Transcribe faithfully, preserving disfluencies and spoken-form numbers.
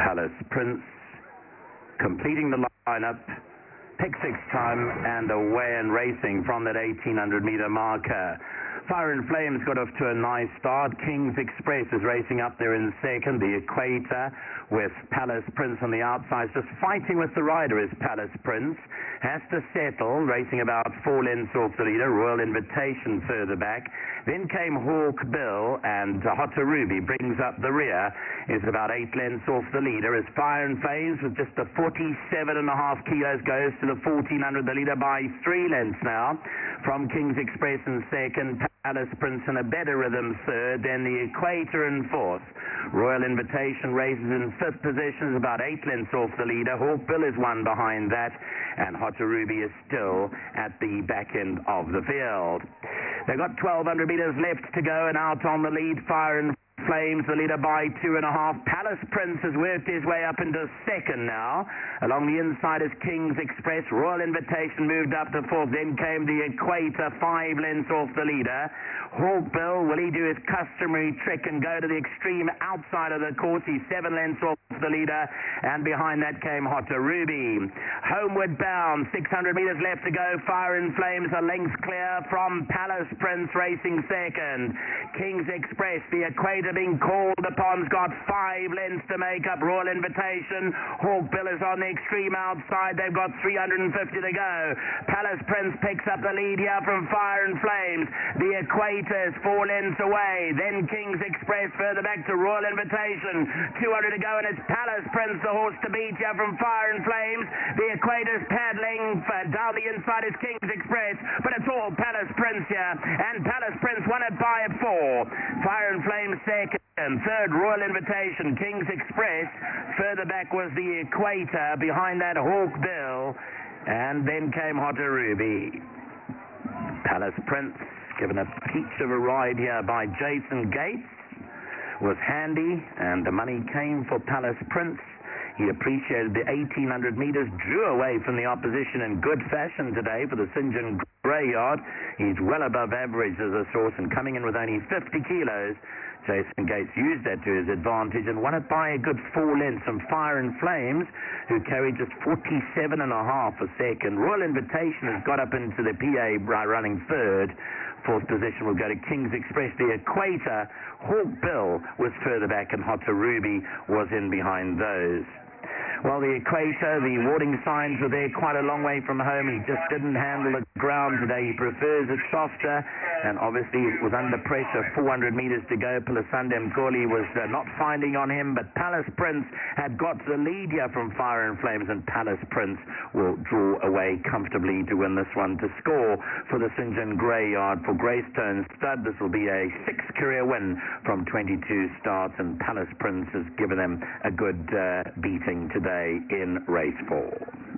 Palace Prince completing the lineup, pick six time, and away and racing from that eighteen hundred meter marker. Fire and Flames got off to a nice start. King's Express is racing up there in second. The Equator with Palace Prince on the outside. Just fighting with the rider is Palace Prince. Has to settle, racing about four lengths off the leader. Royal Invitation further back. Then came Hawk Bill, and uh, Hotter Ruby brings up the rear. Is about eight lengths off the leader. As Fire and Flames with just a forty-seven and a half kilos goes to the fourteen hundred. The leader by three lengths now. From King's Express in second. Palace Prince in a better rhythm third, then the Equator in fourth. Royal Invitation races in fifth position, is about eight lengths off the leader. Hawk Bill is one behind that, and Hotter Ruby is still at the back end of the field. They've got twelve hundred metres left to go, and out on the lead, Fire and Flames, the leader by two and a half. Palace Prince has worked his way up into second now. Along the inside is King's Express. Royal Invitation moved up to fourth. Then came the Equator, five lengths off the leader. Hawk Bill, will he do his customary trick and go to the extreme outside of the course? He's seven lengths off the leader. And behind that came Hotter Ruby. Homeward bound, six hundred metres left to go. Fire and Flames are lengths clear from Palace Prince racing second. King's Express, the Equator being called upon, has got five lengths to make up. Royal Invitation. Hawk Bill is on the extreme outside. They've got three hundred fifty to go. Palace Prince picks up the lead here from Fire and Flames. The Equator is four lengths away. Then King's Express further back to Royal Invitation. two hundred to go, and it's Palace Prince, the horse to beat here from Fire and Flames. The Equator's paddling. Down the inside is King's Express, but it's all Palace Prince here, and Palace Prince won it by four. Fire and Flames second. Third, Royal Invitation. King's Express. Further back was the Equator. Behind that, Hawk Bill. And then came Hotter Ruby. Palace Prince, given a peach of a ride here by Jason Gates, was handy, and the money came for Palace Prince. He appreciated the eighteen hundred metres, drew away from the opposition in good fashion today for the Saint John Greyard. He's well above average as a source, and coming in with only fifty kilos. Jason Gates used that to his advantage and won it by a good four lengths from Fire and Flames, who carried just forty-seven and a half a second. Royal Invitation has got up into the P A by running third. Fourth position will go to King's Express. The Equator, Hawk Bill was further back, and Hotter Ruby was in behind those. Well, the Equator, the warning signs were there quite a long way from home. He just didn't handle the ground today. He prefers it softer, and obviously it was under pressure. four hundred metres to go. Pilasande Mkoli was uh, not finding on him, but Palace Prince had got the lead here from Fire and Flames, and Palace Prince will draw away comfortably to win this one. To score for the Saint John Greyard for Greystone Stud, this will be a sixth career win from twenty-two starts, and Palace Prince has given them a good uh, beating today in race four.